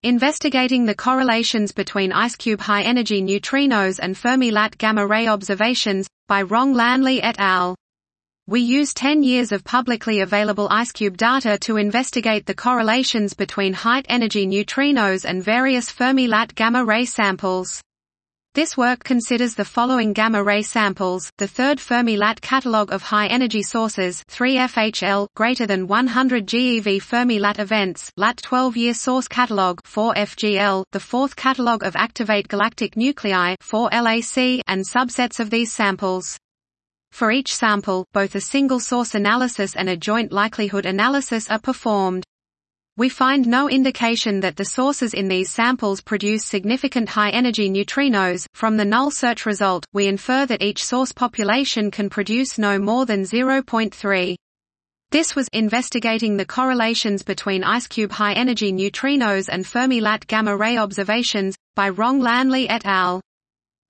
Investigating the correlations between IceCube high-energy neutrinos and Fermi-Lat gamma-ray observations, by Rong Lanley et al. We use 10 years of publicly available IceCube data to investigate the correlations between high-energy neutrinos and various Fermi-Lat gamma-ray samples. This work considers the following gamma-ray samples: the third Fermi-Lat catalog of high-energy sources 3FHL greater than 100 GeV Fermi-Lat events, Lat 12-year source catalog 4FGL, the fourth catalog of activate galactic nuclei 4LAC, and subsets of these samples. For each sample, both a single source analysis and a joint likelihood analysis are performed. We find no indication that the sources in these samples produce significant high-energy neutrinos. From the null search result, we infer that each source population can produce no more than 0.3. This was investigating the correlations between IceCube high-energy neutrinos and Fermi-Lat gamma-ray observations, by Rong Lanley et al.